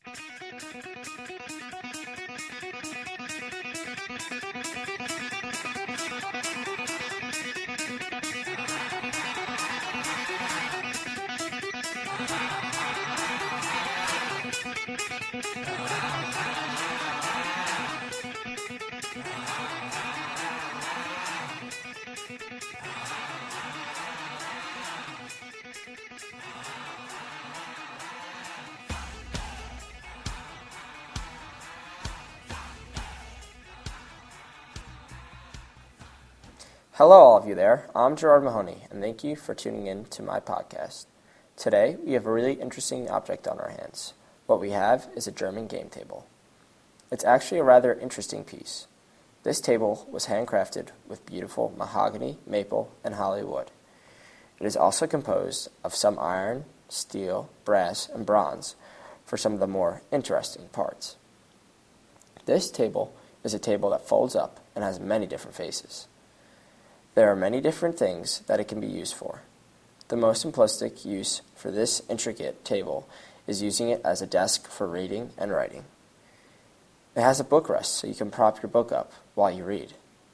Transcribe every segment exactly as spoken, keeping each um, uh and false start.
Hello, all of you there. I'm Gerard Mahoney, and thank you for tuning in to my podcast. Today, we have a really interesting object on our hands. What we have is a German game table. It's actually a rather interesting piece. This table was handcrafted with beautiful mahogany, maple, and holly wood. It is also composed of some iron, steel, brass, and bronze for some of the more interesting parts. This table is a table that folds up and has many different faces. There are many different things that it can be used for. The most simplistic use for this intricate table is using it as a desk for reading and writing. It has a bookrest so you can prop your book up while you read.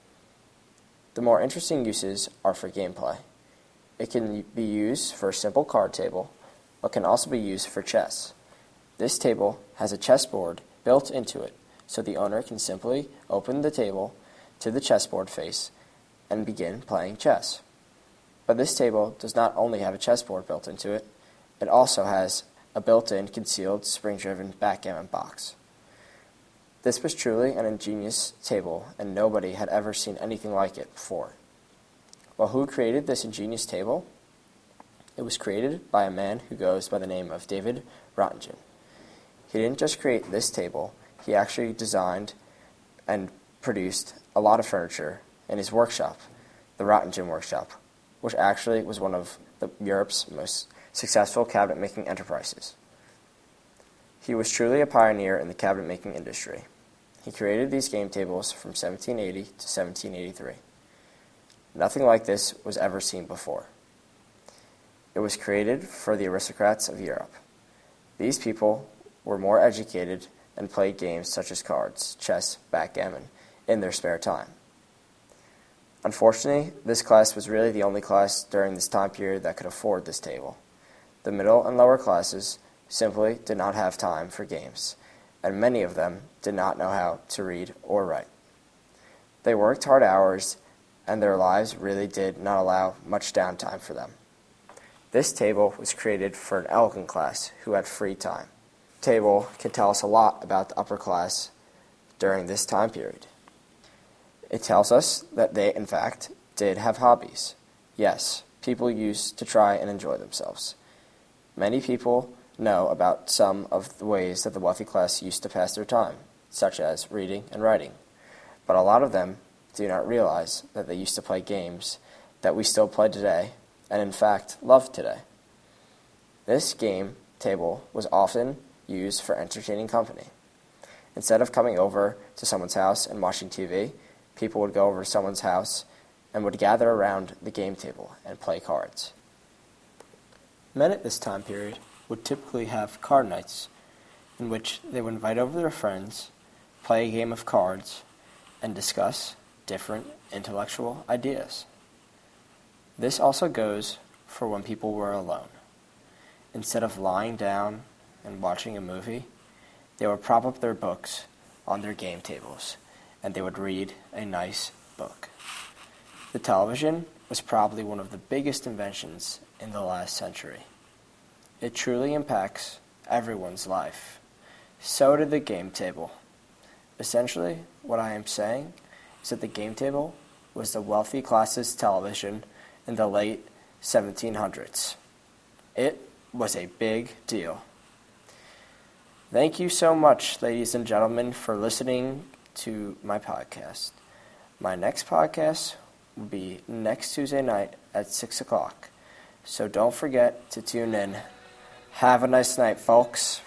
The more interesting uses are for gameplay. It can be used for a simple card table, but can also be used for chess. This table has a chessboard built into it, so the owner can simply open the table to the chessboard face and begin playing chess. But this table does not only have a chessboard built into it, it also has a built-in concealed spring-driven backgammon box. This was truly an ingenious table, and nobody had ever seen anything like it before. Well, who created this ingenious table? It was created by a man who goes by the name of David Rottingen. He didn't just create this table, he actually designed and produced a lot of furniture in his workshop, the Rottingen workshop, which actually was one of the, Europe's most successful cabinet-making enterprises. He was truly a pioneer in the cabinet-making industry. He created these game tables from seventeen eighty to seventeen eighty-three. Nothing like this was ever seen before. It was created for the aristocrats of Europe. These people were more educated and played games such as cards, chess, backgammon in their spare time. Unfortunately, this class was really the only class during this time period that could afford this table. The middle and lower classes simply did not have time for games, and many of them did not know how to read or write. They worked hard hours, and their lives really did not allow much downtime for them. This table was created for an elegant class who had free time. The table can tell us a lot about the upper class during this time period. It tells us that they, in fact, did have hobbies. Yes, people used to try and enjoy themselves. Many people know about some of the ways that the wealthy class used to pass their time, such as reading and writing. But a lot of them do not realize that they used to play games that we still play today, and in fact, love today. This game table was often used for entertaining company. Instead of coming over to someone's house and watching T V, people would go over to someone's house and would gather around the game table and play cards. Men at this time period would typically have card nights, in which they would invite over their friends, play a game of cards, and discuss different intellectual ideas. This also goes for when people were alone. Instead of lying down and watching a movie, they would prop up their books on their game tables, and they would read a nice book. The television was probably one of the biggest inventions in the last century. It truly impacts everyone's life. So did the game table. Essentially, what I am saying is that the game table was the wealthy class's television in the late seventeen hundreds. It was a big deal. Thank you so much, ladies and gentlemen, for listening to my podcast. My next podcast will be next Tuesday night at six o'clock. So don't forget to tune in. Have a nice night, folks.